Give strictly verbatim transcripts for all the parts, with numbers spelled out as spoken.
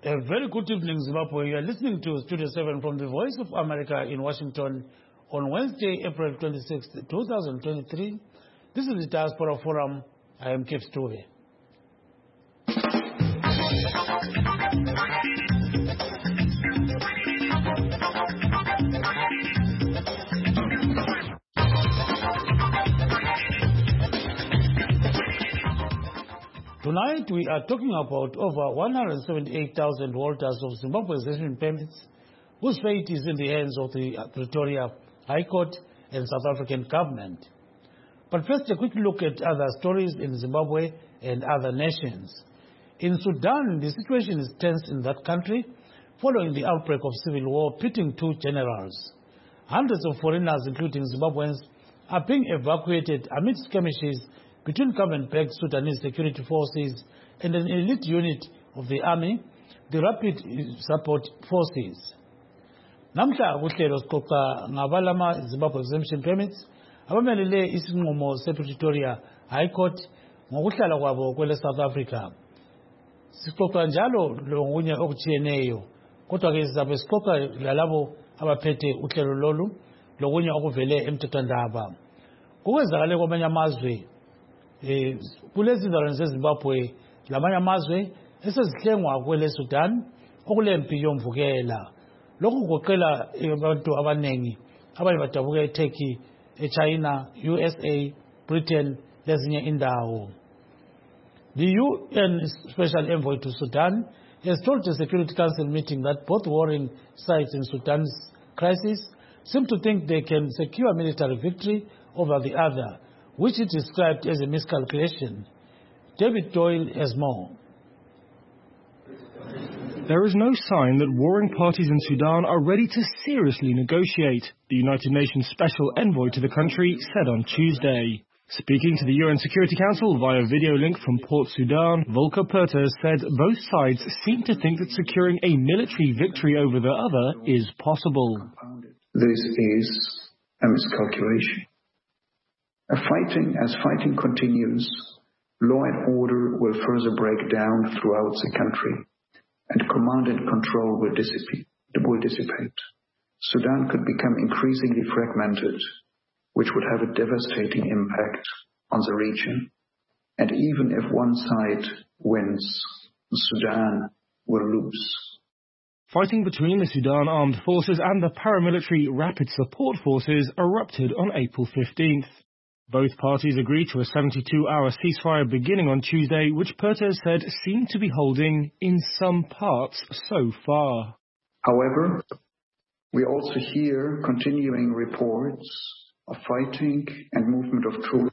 A very good evening, Zimbabwe. You are listening to Studio seven from the Voice of America in Washington on Wednesday, April twenty-sixth, two thousand twenty-three. This is the Diaspora Forum. I am Kev Stove. Tonight, we are talking about over one hundred seventy-eight thousand holders of Zimbabwe's resident permits whose fate is in the hands of the Pretoria High Court and South African government. But first, a quick look at other stories in Zimbabwe and other nations. In Sudan, the situation is tense in that country following the outbreak of civil war pitting two generals. Hundreds of foreigners, including Zimbabweans, are being evacuated amid skirmishes between government-backed Sudanese security forces and an elite unit of the army, the Rapid Support Forces. Namhla kuhlelo siqoqa ngabalama Zimbabwe exemption permits abamelele isinqumo se-Pretoria High Court ngokuhlala kwabo kwele South Africa. Siqoqa njalo lokunye okujiyeneyo, kodwa ke sizabe siqoqa lalabo abaphethe uhlelo lolu lokunye okuvele emthethwandaba. Kukwenzakale kwamanye amazwe Eh, kulezi zindawo zeZimbabwe lamanye amazwe esezihlengwa kwele Sudan okulempi yomvukela. Lokhu kugoqela abantu abanengi abanye badabuka eTurkey, eChina, U S A, Britain lezinye indawo. The U N Special Envoy to Sudan has told the Security Council meeting that both warring sides in Sudan's crisis seem to think they can secure military victory over the other, which it described as a miscalculation. David Doyle has more. There is no sign that warring parties in Sudan are ready to seriously negotiate, the United Nations Special Envoy to the country said on Tuesday. Speaking to the U N Security Council via video link from Port Sudan, Volker Perthes said both sides seem to think that securing a military victory over the other is possible. This is a miscalculation. A fighting, as fighting continues, law and order will further break down throughout the country, and command and control will dissipate. Will dissipate. Sudan could become increasingly fragmented, which would have a devastating impact on the region. And even if one side wins, Sudan will lose. Fighting between the Sudan Armed Forces and the paramilitary Rapid Support Forces erupted on April fifteenth. Both parties agreed to a seventy-two hour ceasefire beginning on Tuesday, which Perthes said seemed to be holding in some parts so far. However, we also hear continuing reports of fighting and movement of troops.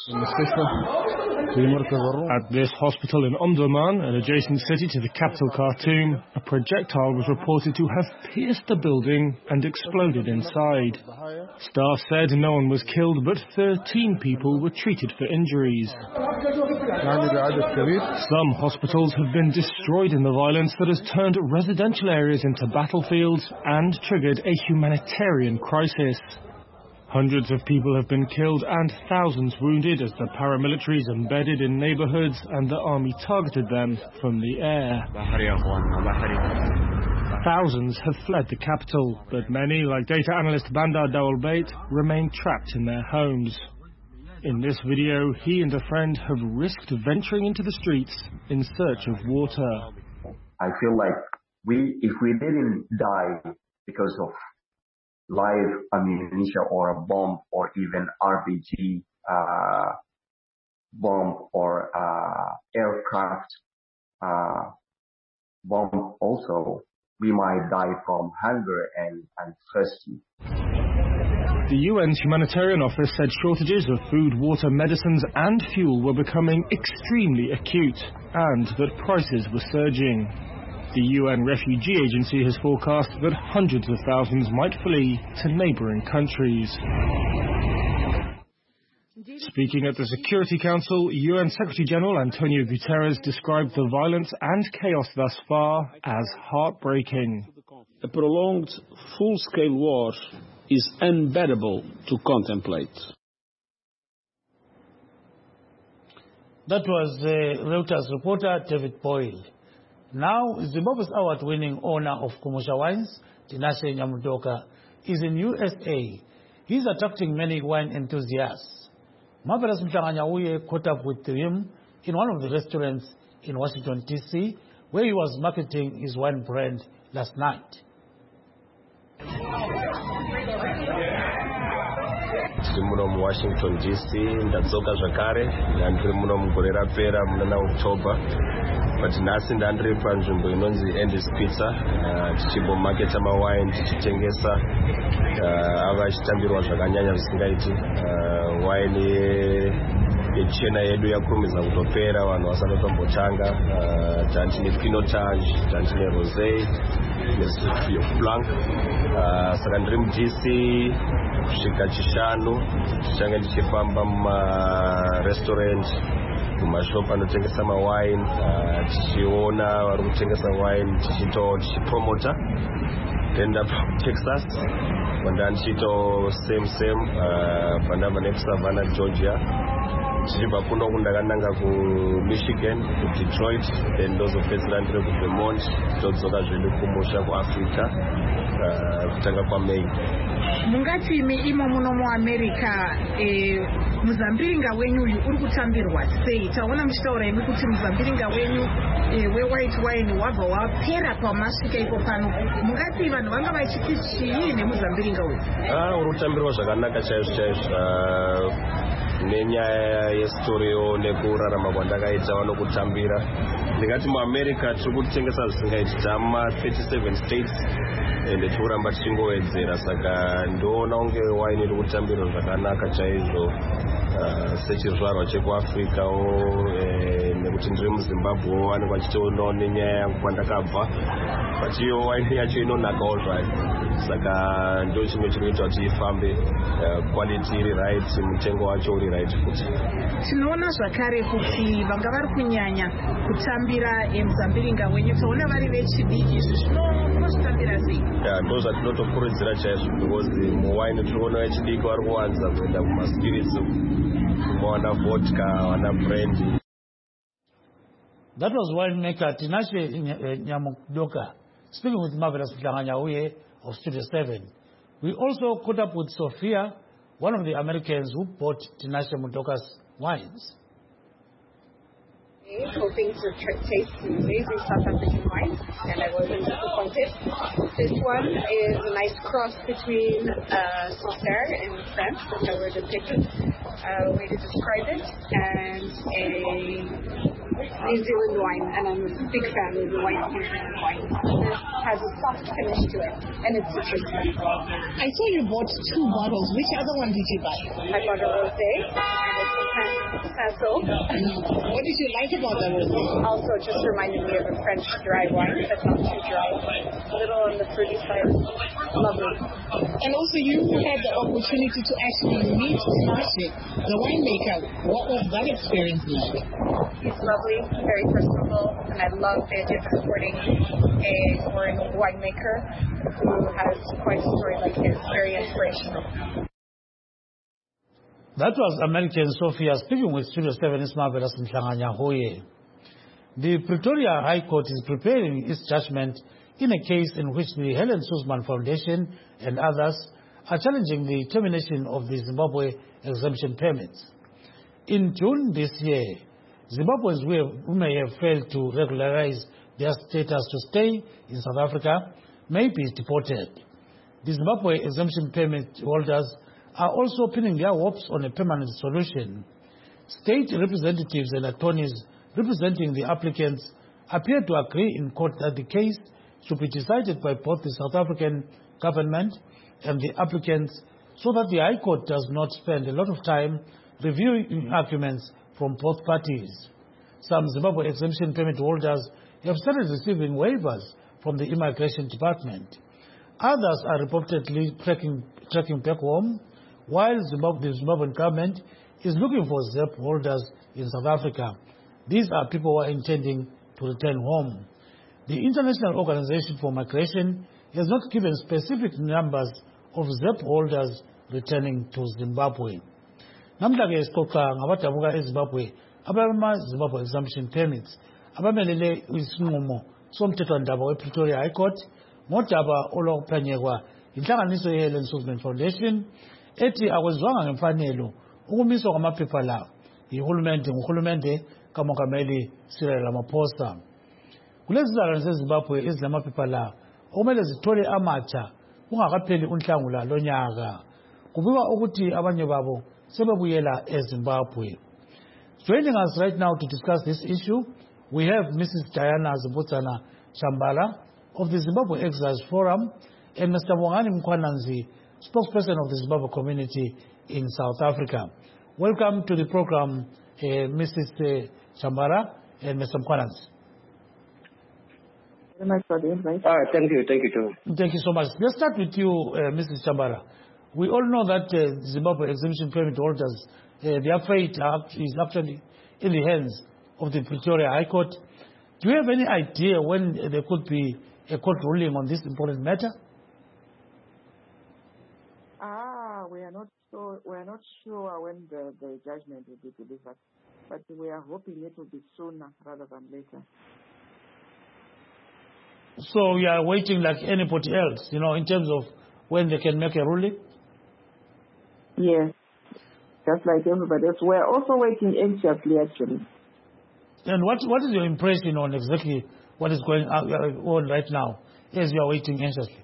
At this hospital in Omdurman, an adjacent city to the capital Khartoum, a projectile was reported to have pierced the building and exploded inside. Staff said no one was killed, but thirteen people were treated for injuries. Some hospitals have been destroyed in the violence that has turned residential areas into battlefields and triggered a humanitarian crisis. Hundreds of people have been killed and thousands wounded as the paramilitaries embedded in neighborhoods and the army targeted them from the air. Thousands have fled the capital, but many, like data analyst Bandar Dawal Bait, remain trapped in their homes. In this video, he and a friend have risked venturing into the streets in search of water. I feel like we, if we didn't die because of live ammunition or a bomb or even R P G uh, bomb or uh, aircraft uh, bomb also, we might die from hunger and, and thirsty. The U N's humanitarian office said shortages of food, water, medicines and fuel were becoming extremely acute and that prices were surging. The U N Refugee Agency has forecast that hundreds of thousands might flee to neighboring countries. Speaking at the Security Council, U N Secretary-General Antonio Guterres described the violence and chaos thus far as heartbreaking. A prolonged, full-scale war is unbearable to contemplate. That was uh, Reuters reporter David Boyle. Now, Zimbabwe's award-winning owner of Kumusha Wines, Tinashe Nyamudoka, is in U S A. He's attracting many wine enthusiasts. Marvelous Mhlanganyauye caught up with him in one of the restaurants in Washington, D C, where he was marketing his wine brand last night. Muno mu Washington D C ndadzoka zvakare ndandiri muno mugore rapera muna October, but nhasi ndandiri panzvimbo inonzi Andy's Pizza tichimbomaketa mawine tichitengesa ava achitambirwa zvakanyanya zvisingaiti. Wine yechena yedu yakurumidza kutopera, vanhu vasati vambotanga. Tantine Pinotage, tantine Rosé neSauvignon Blanc. Saka ndiri mu D C kusvika chishanu tichange tichifamba mumarestaurant, mumashopu anotengesa mawine, tichiona vari kutengesa wine, tichipromota. Then Texas, kwanda ndichito same same pandabva nekusavannah Georgia. Tichibva kuno kundakananga kuMichigan, kuDetroit, then ndozopedzera ndiri kuVermont, todzoka zvedu kumusha kuAfrica kutanga kwaMay. Mungati imo muno muAmerica muzambiringa wenyu uyu uri kutambirwa sei? Taona muchitaura imi kuti muzambiringa wenyu we-white wine wabva wapera pamasvika ipo pano. Mungati vanhu vanga vachiti chii nemuzambiringa uyu? Ah, uri kutambirwa zvakanaka chaizvo chaizvo. Nenyaya yesitoriyo nekurarama kwandakaita vanokutambira. Ndingati muAmerica tiri kutengesa zvisingaiti, tama thirty-seven states ende tikuramba tichingowedzera, saka ndoona kunge wine iri kutambirwa zvakanaka chaizvo sechizvarwa chekuAfricawo, nekuti ndiri muZimbabwe vanenge vachitoonawo nenyaya yangu kwandakabva, but iyo wine yacho inonakawo zvayo, saka ndo chimwe chiri kuita kuti ifambe, quality iri right, mutengo wacho uri right futi. Tinoona zvakare kuti vanga vari kunyanya kutambira muzambiringa wenyu, taona vari vechidiki, izvi zvinozvitambira sei? Ndo zvatinotokurudzira chaizvo, because muwine tiri kuona vechidiki vari kuwanza kuenda kumaspirits, kumawana vodka, wana brandy. That was winemaker Tinashe Nyamudoka speaking with Marvelous Mhlanganyauye of Studio seven. We also caught up with Sophia, one of the Americans who bought Tinashe Nyamudoka's wines. Hoping to taste amazing South African wine, and I wasn't disappointed. This one is a nice cross between uh, Sancerre in France, which I would have picked, uh, way to describe it, and a New Zealand wine, and I'm a big fan of the white New Zealand wine. This has a soft finish to it, and it's citrusy. I saw you bought two bottles. Which other one did you buy? I bought a rosé, and it's a Pinot. What did you like about the rosé? Also, it just reminded me of a French dry wine, but not too dry. A little on the fruity side. Lovely. And also, you had the opportunity to actually meet Tinashe, the winemaker. What was that experience like? He's lovely, very personable, and I love the idea of supporting a foreign winemaker who has quite a story like his. Very inspirational. That was American Sophia speaking with Studio seven's Marvelous Mhlanganyauye. The Pretoria High Court is preparing its judgment in a case in which the Helen Suzman Foundation and others are challenging the termination of the Zimbabwe exemption permits. In June this year, Zimbabweans who may have failed to regularize their status to stay in South Africa may be deported. The Zimbabwe exemption permit holders are also pinning their hopes on a permanent solution. State representatives and attorneys representing the applicants appear to agree in court that the case should be decided by both the South African government and the applicants, so that the High Court does not spend a lot of time reviewing arguments from both parties. Some Zimbabwe exemption permit holders have started receiving waivers from the Immigration Department. Others are reportedly tracking, tracking back home, while Zimbabwe, the Zimbabwean government is looking for Z E P holders in South Africa. These are people who are intending to return home. The International Organization for Migration has not given specific numbers of Z E P holders returning to Zimbabwe. Namhlanje sixoxa ngabadabuka eZimbabwe abama Zimbabwe exemption permits abamelele isinqumo somthethwandaba wePretoria High Court ngodaba olwakuphenyekwa inhlanganiso ye-Helen Suzman Foundation ethi akwenziwanga ngemfanelo ukumiswa kwamaphepha la yihulumende nguhulumende kamongameli Cyril Ramaphosa. Kulezi zizalwane zeZimbabwe ezinamaphepha la okumele zithole amatsha kungakapheli unhlangula lonyaka. Kubikwa ukuthi abanye babo sebebuyela eZimbabwe. Joining us right now to discuss this issue, we have Missus Diana Zibutsana Chambala of the Zimbabwe Exiles Forum and Mister Mwangani Mkhwananzi, spokesperson of the Zimbabwe community in South Africa. Welcome to the program, uh, Missus Chambala and Mister Mkhwananzi. Very much for the invite. Ah, thank you, thank you too. Thank you so much. Let's start with you, uh, Missus Chambala. We all know that uh, Zimbabwe exhibition permit holders, uh, their fate is actually in the hands of the Pretoria High Court. Do you have any idea when there could be a court ruling on this important matter? Ah, we are not sure. We are not sure when the, the judgment will be delivered, but we are hoping it will be sooner rather than later. So we are waiting like anybody else, you know, in terms of when they can make a ruling? Yes, just like everybody else. We are also waiting anxiously, actually. And what what is your impression on exactly what is going on right now as you are waiting anxiously?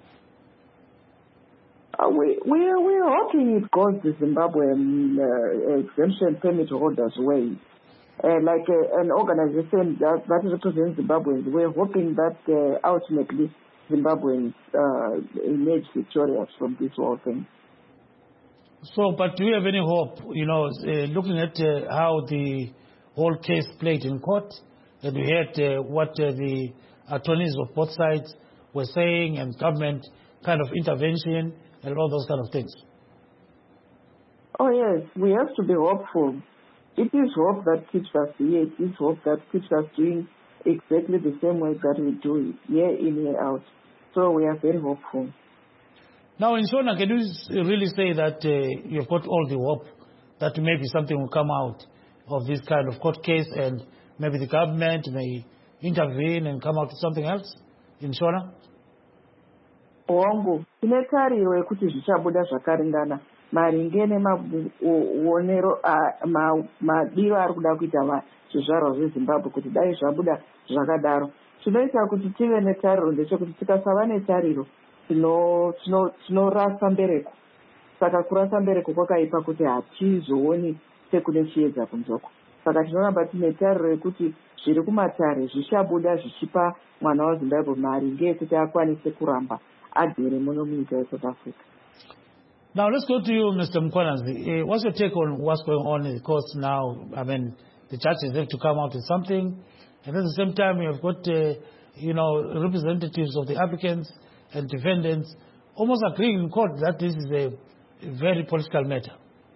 Uh, we we are we are hoping it goes the Zimbabwean uh, exemption permit holders' way. Uh, like uh, an organization that, that represents Zimbabweans, we're hoping that uh, ultimately Zimbabweans uh, emerge victorious from this whole thing. So, but do you have any hope, you know, uh, looking at uh, how the whole case played in court, and we heard uh, what uh, the attorneys of both sides were saying, and government kind of intervention and all those kind of things? Oh yes, we have to be hopeful. It is hope that keeps us here. It is hope that keeps us doing exactly the same way that we do it, year in, year out. So we are very hopeful. Now, in Shona, can you really say that uh, you've got all the hope that maybe something will come out of this kind of court case and maybe the government may intervene and come out with something else in Shona? Wangu, tine tariro yekuti zvichabuda zvakaringana maringe nemaonero madiro ari kuda kuita zvizvarwa zveZimbabwe kuti dai zvabuda zvakadaro. Chinoita kuti tive netariro ndechekuti tikasava netariro tinorasa mbereko. Saka kurasa mbereko kwakaipa kuti hatizooni sekune chiedza kunzoko. Saka tinoramba tine tariro yekuti zviri kumatare zvichabuda zvichipa mwana waZimbabwe mari ngeyekuti akwanise kuramba agere muno munyika yeSouth Africa. Now let's go to you, Mister Mkhwananzi. Uh, what's your take on what's going on in the courts now? I mean, the judges have to come out with something, and at the same time, you have got, uh, you know, representatives of the applicants and defendants almost agreeing in court that this is a very political matter.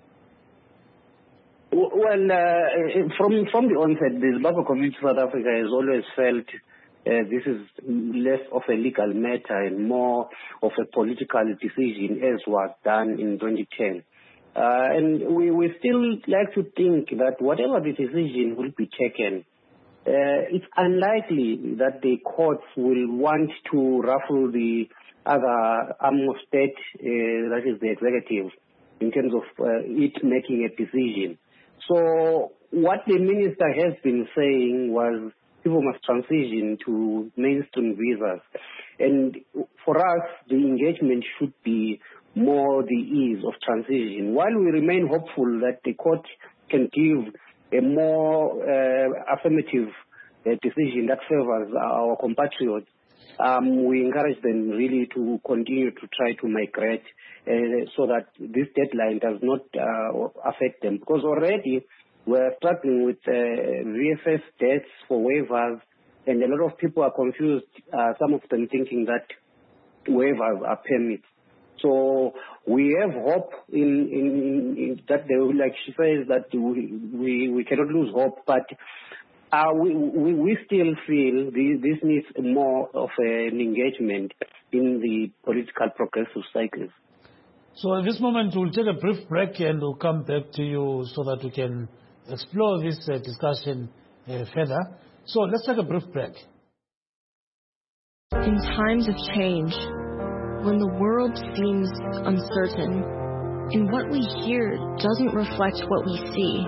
Well, uh, from from the onset, the Zimbabwe community of South Africa has always felt Uh, this is less of a legal matter and more of a political decision, as was done in twenty ten. Uh, and we, we still like to think that whatever the decision will be taken, uh, it's unlikely that the courts will want to ruffle the other arm of state, uh, that is the executive, in terms of uh, it making a decision. So what the minister has been saying was people must transition to mainstream visas. And for us, the engagement should be more the ease of transition. While we remain hopeful that the court can give a more uh, affirmative uh, decision that favors our compatriots, um, we encourage them really to continue to try to migrate uh, so that this deadline does not uh, affect them. Because already we're struggling with uh, V F S dates for waivers, and a lot of people are confused, uh, some of them thinking that waivers are permits. So we have hope in, in, in that they will, like she says, that we, we, we cannot lose hope, but uh, we, we, we still feel this, this needs more of an engagement in the political progressive cycles. So at this moment, we'll take a brief break and we'll come back to you so that we can explore this uh, discussion uh, further. So let's take a brief break. In times of change, when the world seems uncertain, and what we hear doesn't reflect what we see,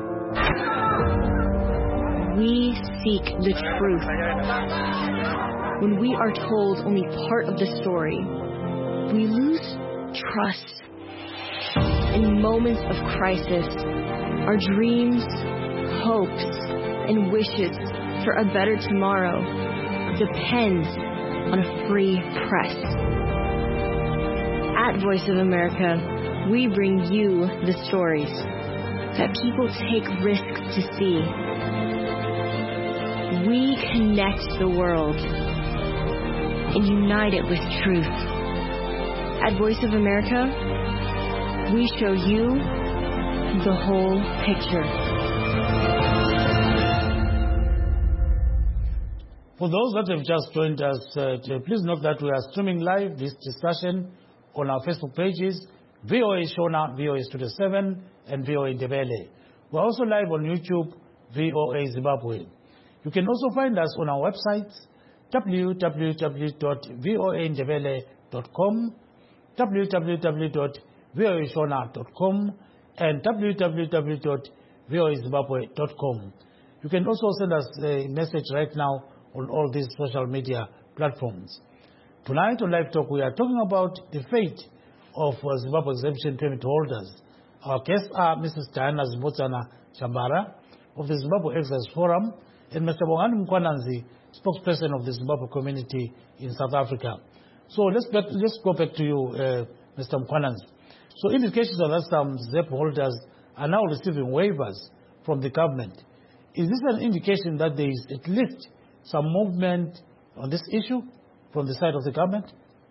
we seek the truth. When we are told only part of the story, we lose trust. In moments of crisis, our dreams, hopes, and wishes for a better tomorrow depend on a free press. At Voice of America, we bring you the stories that people take risks to see. We connect the world and unite it with truth. At Voice of America, we show you the whole picture. For those that have just joined us, uh, please note that we are streaming live this discussion on our Facebook pages, V O A Shona, V O A Studio seven, and V O A Ndebele. We're also live on YouTube, V O A Zimbabwe. You can also find us on our websites, w w w dot voa ndebele dot com, w w w dot voa shona dot com, and w w w dot voa zimbabwe dot com. You can also send us a message right now on all these social media platforms. Tonight on Live Talk, we are talking about the fate of uh, Zimbabwe exemption permit holders. Our guests are Missus Diana Zimbotsana Chambara of the Zimbabwe Exercise Forum and Mister Bongani Mkwananzi, spokesperson of the Zimbabwe community in South Africa. So let's, back, let's go back to you, uh, Mister Mkwananzi. So indications are that some Z E P holders are now receiving waivers from the government. Is this an indication that there is at least some movement on this issue from the side of the government?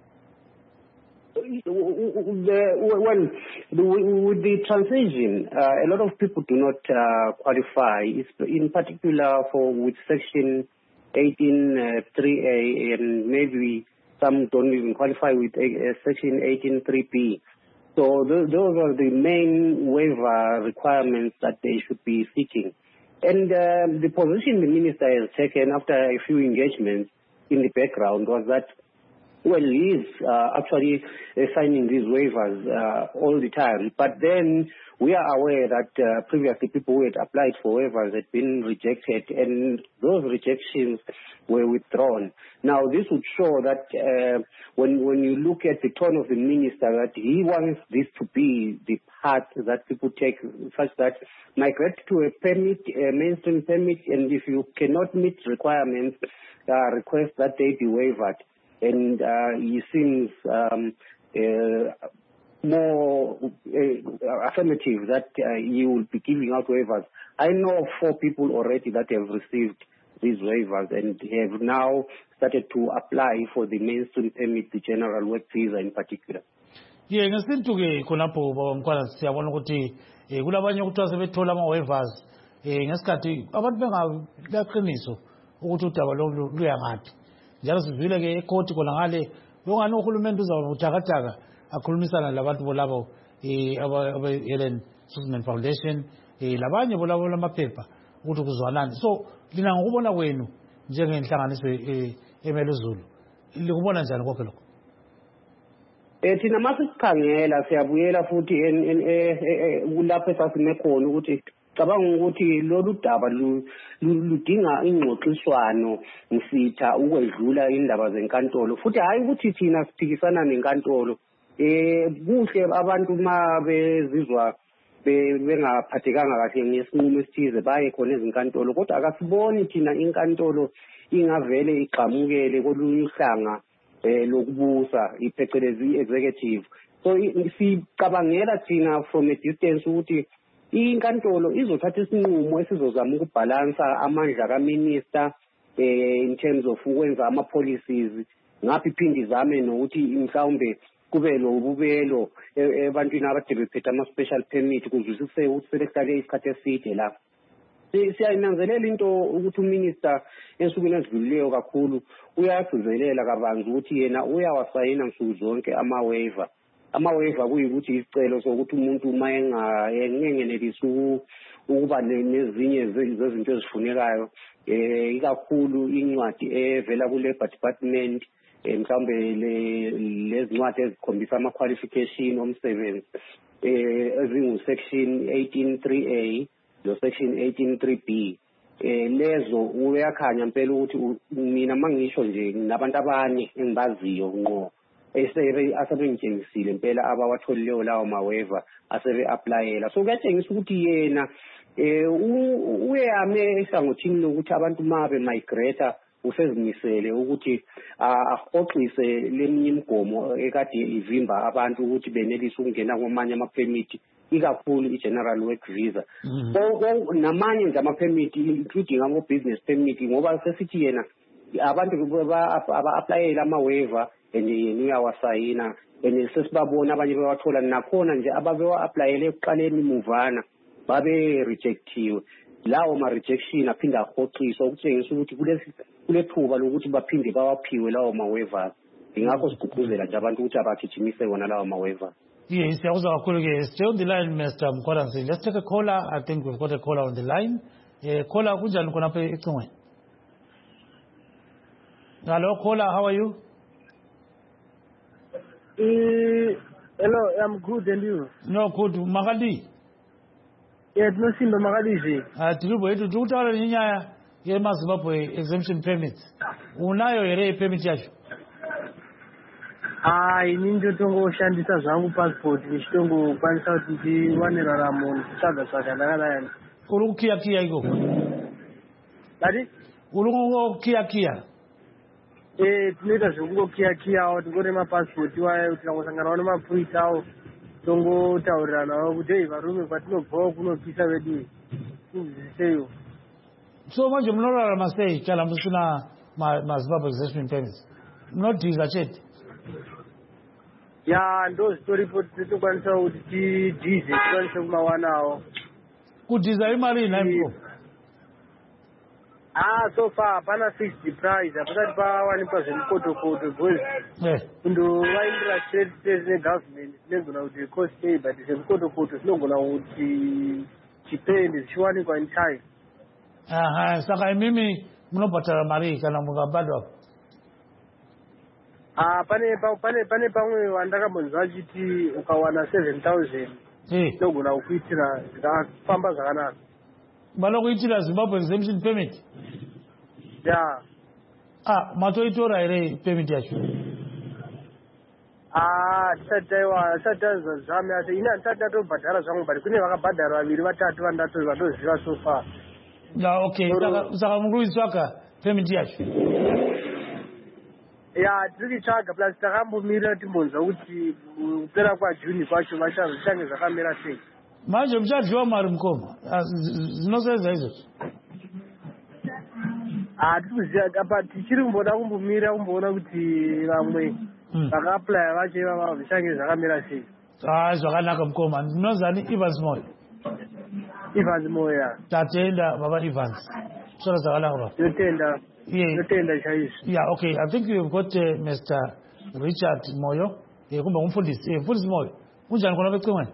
The, well, with the transition, uh, a lot of people do not uh, qualify, in particular for with Section eighteen three A, and maybe some don't even qualify with uh, Section eighteen three B. So th those are the main waiver requirements that they should be seeking. And uh, the position the minister has taken after a few engagements in the background was that, well, he is uh, actually uh, signing these waivers uh, all the time. But then we are aware that uh, previously people who had applied for waivers had been rejected, and those rejections were withdrawn. Now, this would show that uh, when, when you look at the tone of the minister, that he wants this to be the path that people take, such that migrate to a permit, a mainstream permit, and if you cannot meet requirements, uh, request that they be waived. And uh, he seems um, uh, more uh, affirmative that uh, he will be giving out waivers. I know of four people already that have received these waivers and have now started to apply for the mainstream permit, the general work visa in particular. Yeah, ngesintu ke khonapho baba Mkhwana siyabona ukuthi kulabanye ukuthi asebethola ama waivers eh ngesikhathi abantu bengaqiniso ukuthi udaba lo luyangaphi. Njalo sivile ke ecourt kona ngale bongani uhulumende uzabuthakataka akhulumisana labantu bolabo eh aba Helen Suzman Foundation eh labanye bolabo lamaphepha ukuthi kuzwanani. So lina ngokubona kwenu njengenhlanganiso emele uZulu likubona njani konke lokho? Eh thina masikukhangela siyabuyela futhi kulapho esasime khona ukuthi cabanga ukuthi lolu daba ludinga ingxoxiswano msitha ukwedlula indaba zenkantolo, futhi hayi ukuthi thina siphikisana nenkantolo. Eh kuhle abantu ma bezizwa bengaphathekanga kahle ngesinqumo esithize baye khona ezinkantolo, kodwa akasiboni thina inkantolo ingavele igqamukele kolunye uhlanga eh lokubusa iphecelezi executive. So sicabangela thina from a distance ukuthi inkantolo izothatha isinqumo esizozama ukubhalansa amandla kaminister eh in terms of ukwenza ama policies, ngaphi iphindi izame nokuthi mhlawumbe kube lobubelo ebantwini abade bephethe ama special permit kuzwisise ukuthi selehlale isikhathi eside la. Siyananzelela into ukuthi uminister ensukwini ezidlulileyo kakhulu uyagcizelela kabanzi ukuthi yena uyawasayina nsuku zonke ama waiver. Ama waiver kuyikuthi isicelo sokuthi umuntu uma engenelisi ukuba nezinye zezinto ezifunekayo eh ikakhulu incwadi evela ku Labor Department mhlawumbe lezi ncwadi ezikhombisa ama-qualification omsebenzi eh ezingu-section eighteen three A lo-section eighteen three B. Eh lezo uyakhanya impela ukuthi mina mangisho nje nabantu abanye engibaziyo ngqo esebe asebengitshengisile impela abawatholileyo lawo maweva asebe-aplayela. So kuyatshengisa ukuthi yena eh uyame ehlangothini lokuthi abantu ma be-migrata usezimisele ukuthi ahoxise leminye imigomo ekade ivimba abantu ukuthi benelise ukungena kwamanye ama-permit, ikakhulu i-general work visa. Namanye nje ama-permit including ama-business permit, ngoba sesithi yena abantu aba-aplayela ama-waiver and yena uyawasayina and sesibabona abanye bewathola, nakhona nje ababewa-aplayele ekuqaleni muvana babe-rejectiwe. Lawo ma-rejection aphinde ahoxiswa ukutshengisa ukuthi kule thuba lokuthi baphinde bawaphiwe lawo ma-waivers. Ingakho sigqugquzela nje abantu ukuthi abagijimise wona lawo ma-waivers. Yes, stay on the line, Mister Mkhwaranzi. Let's take a caller. I think we've got a caller on the line. Uh, caller, kunjani khona apha ecingweni? Hello, caller, how are you? Uh, hello, I'm good, and you? No, good. Magali? Yes, no, Simba Magali. Ah, tiribo yetu tukutaura nyanya ye maZimbabwe exemption permits. Unayo ere permit yacho? Ai, ninjo tongo shandisa zvangu passport, nichitongo kwanisa kuti ndiwane raramo nditsvaga tsvaga ndakadai. Uri kukiya kiya iko? Ati? Uri kukiya kiya? Eh, tinoita zvekungokiya kiyawo, tingore mapassport iwayo, tikangosanganawo nemapuritawo, tongotauriranawo kuti hei varume kwatinobvawo kunopisa vedu tinziseyo. So manje munorarama sei kana musina maZimbabwe exemption permits? Munodhiza chete? Ya, ndo zitoripo tinokwanisa kuti tidhize tikwanise kumawanawo. Kudhiza imari inaiko? Ah, so far hapana fixed price, hapasati pawanikwa zvemukotokoto because kundovaindira state state negovernment tinogona kuti cost pay, but zvemukotokoto tinogona kuti chipende zvichiwanikwa in time. Aha, saka imimi munobhatara mari kana mukabhadwa? Ah, pane pane pane pamwe vandakambonzwa achiti ukawana seven thousand tinogona kukuitira zvikafamba zvakanaka. Vanokuitira Zimbabwe exemption permit? Yeah. Ah, matoitora ere permit yacho? Ah, tisati taiwa tisati tazvame asi ina ndisati ndatobhadhara zvangu, but kune vakabhadhara vaviri vatatu vandoziva so far. Yeah, okay. Saka mukuitsvaka permit yacho? Ya, tiri kuitsvaga plus takambomirira timbonzwa kuti kupera kwaJuni kwacho vachange zvakamira sei. Manje muchadyiwa mari mukoma, zvinosevza izvozvo? Ah, tikuziva apa tichiri kumboda kumbomira kumboona kuti vamwe vakaaplaya vacho ivava zvichange zvakamira sei. Ah, zvakanaka mukoma. Ndinozani Evans Moyo? Evans Moyo. Tatenda baba Evans. Sora zvakanaka. Totenda. Yeah. Totenda chaizvo. Yeah, okay. I think you've got uh, Mister Richard Moyo. Yeah, kumbe umfundisi. Eh, mfundisi Moyo. Unjani khona becingweni?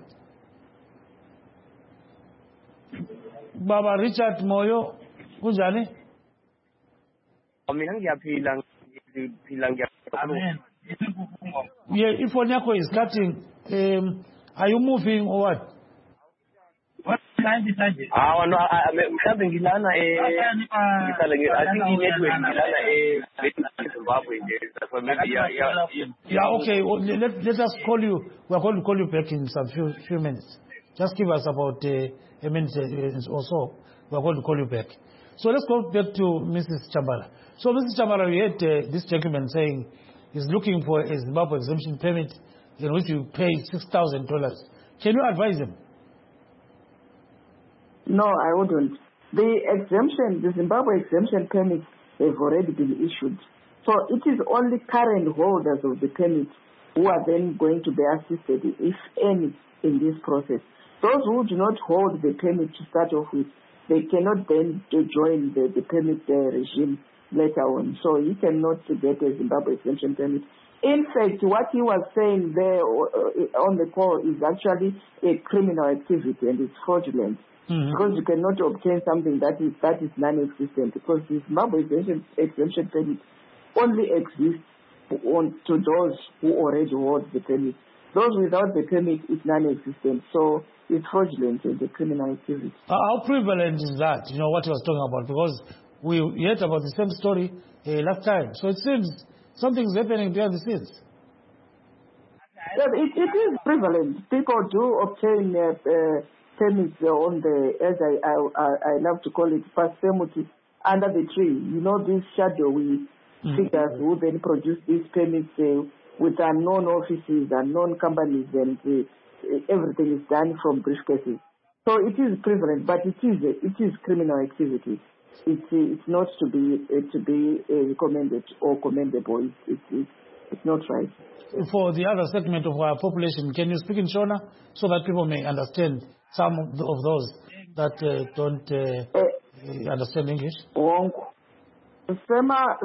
Baba Richard Moyo, kunjani? Mina ngiyaphila ngiyaphila ngiyaphila. Amen. Yeah, if phone yakho is cutting, um, are you moving or what? What kind is that? Ah, no, mhlambe ngilana eh ngihlala ngi I think network ngilana eh Zimbabwe nje. That's why maybe yeah yeah. Yeah, okay. Well, let let us call you. We are going to call you back in some few few minutes. Just give us about uh, a minute or so. We are going to call you back. So let's go back to Missus Chambala. So Missus Chambala, we had uh, this gentleman saying he's looking for a Zimbabwe exemption permit in which you pay six thousand dollars. Can you advise him? No, I wouldn't. The exemption, the Zimbabwe exemption permits have already been issued. So it is only current holders of the permit who are then going to be assisted, if any, in this process. Those who do not hold the permit to start off with, they cannot then join the, the permit uh, regime later on. So he cannot get a Zimbabwe exemption permit. In fact, what he was saying there uh, on the call is actually a criminal activity and it's fraudulent. Mm-hmm. Because you cannot obtain something that is that is non-existent. Because the Zimbabwe exemption, exemption permit only exists on to those who already hold the permit. Those without the permit is non-existent, so it's fraudulent and a criminal activity. Uh, how prevalent is that, you know, what he was talking about? Because we heard about the same story uh, last time. So it seems something's happening behind the scenes. Yeah, it, it is prevalent. People do obtain uh, uh, permits on the, as I, I, I love to call it, first permit under the tree. You know, these shadowy mm-hmm. figures who then produce these permits uh, with unknown offices, unknown companies, and uh, everything is done from briefcases. So it is prevalent, but it is it is criminal activity. It's it's not to be uh, to be uh, recommended or commendable. It's, it's it's it's not right. For the other segment of our population, can you speak in Shona so that people may understand some of, the, of those that uh, don't uh, uh, understand English? Sema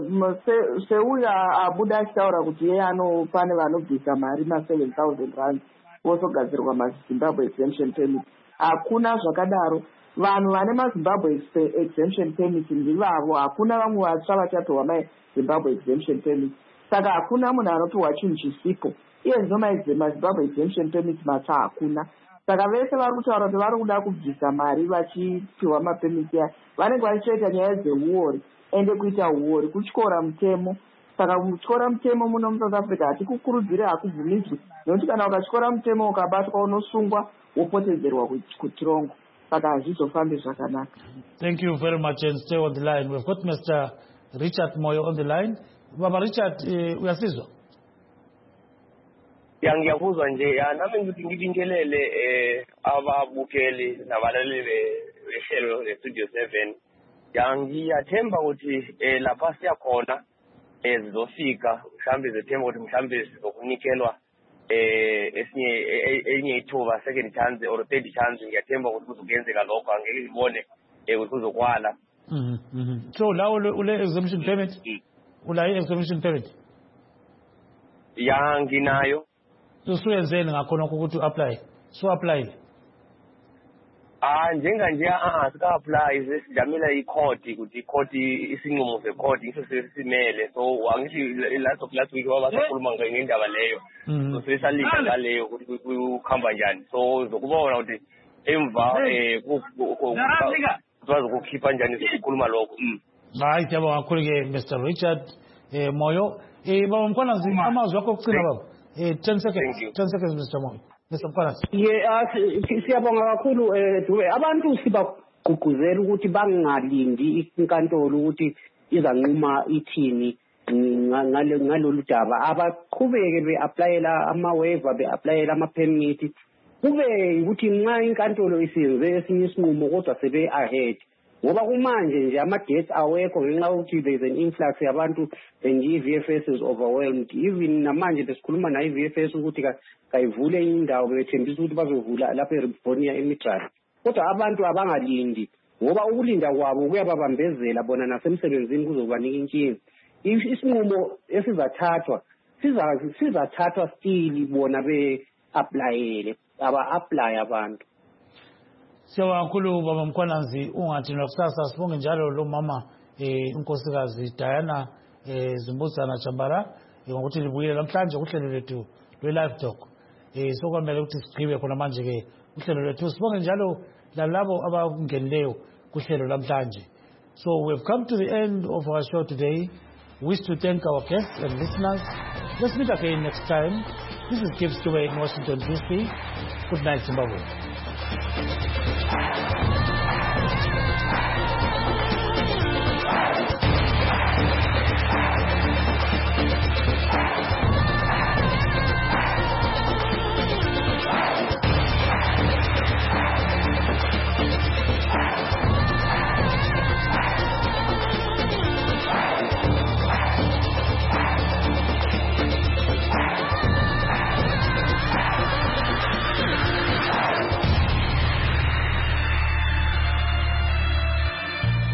seuya abuda achitaura kuti yeye pane vanobvisa mari ma seven thousand rand vosogadzirwa maZimbabwe exemption permit. Hakuna zvakadaro. Vanhu vane maZimbabwe exemption permit ndivavo. Hakuna vamwe vatsva vachapiwa maZimbabwe exemption permit. Saka hakuna munhu anopiwa chinhu chisipo. Iye zvino maZimbabwe exemption permit matsva hakuna. Saka vese vari kutaura kuti vari kuda kubvisa mari vachipiwa mapemiti aya vanenge vachitoita nyaya dzeuori ende kuita uori kutyora mutemo. Saka kutyora mutemo muno muSouth Africa hatikukurudziri, hakubvumidzwi, nokuti kana ukatyora mutemo ukabatwa unosungwa wopotedzerwa kutirongo. Saka hazvizofambi zvakanaka. Thank you very much and stay on the line. We've got Mister Richard Moyo on the line. Baba Richard, uh, uyasizwa? Ya ngiyakuzwa nje, nami ngithi ngibingelele eh ababukeli nabalaleli behlelo le-Studio seven. Ya ngiyathemba ukuthi eh lapha siyakhona eh zizofika, mhlambe zethemba ukuthi mhlambe sizokunikelwa eh esinye enye ithuba, second chance or third chance. Ngiyathemba ukuthi kuzokenzeka lokho, angeke ngibone eh ukuthi kuzokwala. Mhm mhm. So la ule exemption permit? Ula exemption permit? Ya nginayo. Usuyenzeni ngakhona ukuthi apply? So apply. Ah njenga nje ah sika apply sesijamela icourt ukuthi icourt isinqumo secourt iso sesimele. So angithi last of last week wabasakhuluma ngendaba leyo. So sesalika ngaleyo ukuthi kukhamba njani. So zokubona ukuthi emva eh bazokukhipha njani ukukhuluma lokho. Hayi siyabonga kakhulu ke Mister Richard eh Moyo. Eh baba Mkhwanazi amazwi akho okucina baba. Eh ten seconds. ten seconds Mister Moyo. Mister Mkhwanazi. Yeah, siyabonga kakhulu eh Dube. Abantu sibagqugquzela ukuthi bangalindi inkantolo ukuthi izanquma ithini ngale ngalolu daba. Abaqhubeke beapplyela ama waiver, beapplyela ama permit. Kube ukuthi nxa inkantolo isenze esinye isinqumo kodwa sebe ahead. Ngoba kumanje nje ama-gates awekho ngenxa ukuthi there is an influx yabantu and i-V F S is overwhelmed. Even namanje besikhuluma na i-V F S ukuthi kayivule indawo, bethembisa ukuthi bazovula lapha eRivonia eMidrand. Kodwa abantu abangalindi ngoba ukulinda kwabo kuyababambezela bona nasemsebenzini kuzobanika inkinga. Isinqumo esizathathwa sizathathwa still bona be-applyele, aba-apply abantu. Siyabonga kakhulu baba Mkhwanazi, ungathi nakusasa sibonge njalo lo mama eh unkosikazi Diana eh Zimbudzana Chambara ngokuthi libuyele namhlanje kuhlelo lethu lwe-live talk. Eh sokwamele ukuthi sigqibe khona manje ke uhlelo lethu. Sibonge njalo lalabo abangenileyo kuhlelo namhlanje. So we've come to the end of our show today. Wish to thank our guests and listeners. Let's meet again next time. This is Gibbs Dube in Washington D C. Good night, Zimbabwe.